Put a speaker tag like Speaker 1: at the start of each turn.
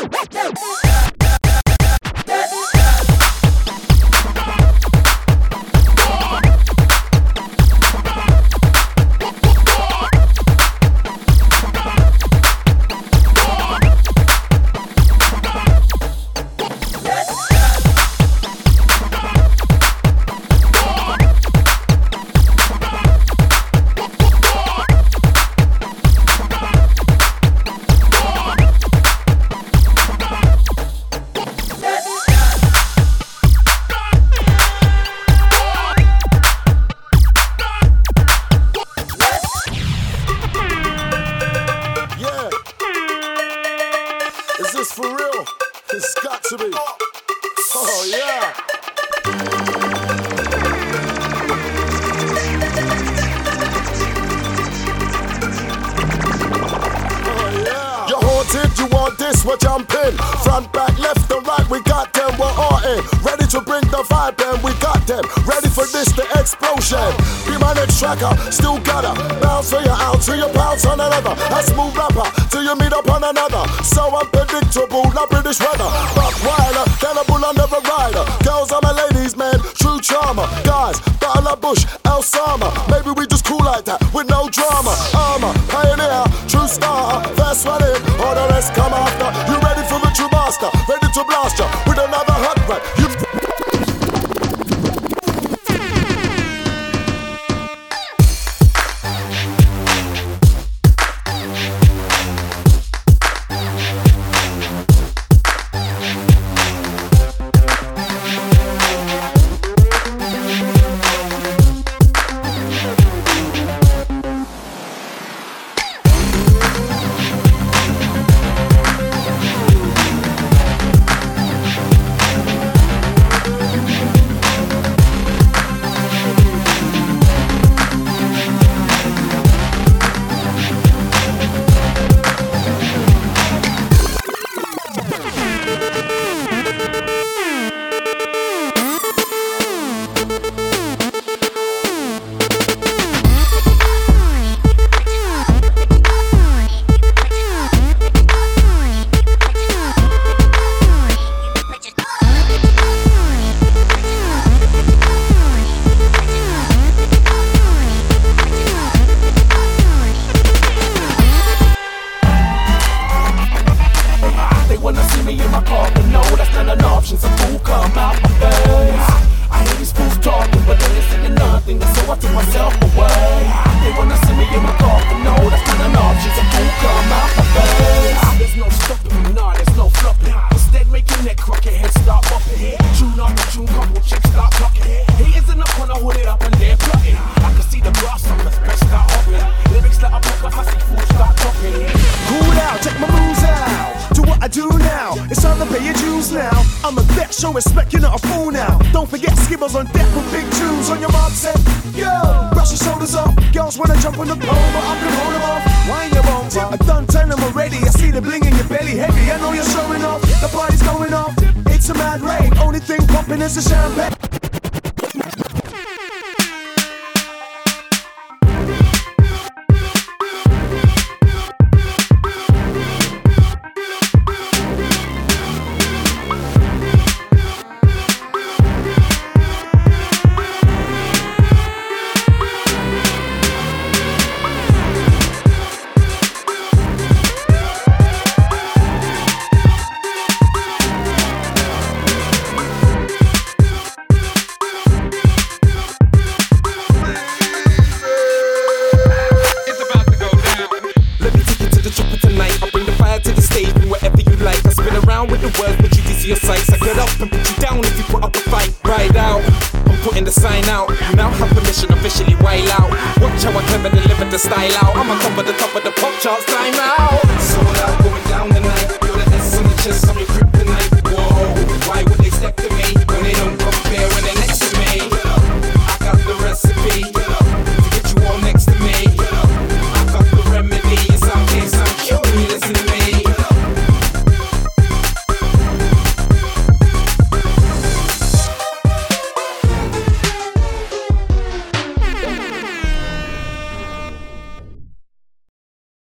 Speaker 1: Still gotta bounce for you out till you bounce on another. A smooth rapper till you meet up on another. So unpredictable, like British weather. Buck wilder, cannibal under a rider. Girls are my ladies, man, true charmer. Guys, Battle of Bush, El Sama. Maybe we just cool like that with no drama. Armor, pioneer, true starter. First one in, all the rest come after. You ready for the true master? Ready to blast ya with another hot rap.
Speaker 2: Watch how I clever deliver the style out. I'ma come for the top of the pop charts, time out.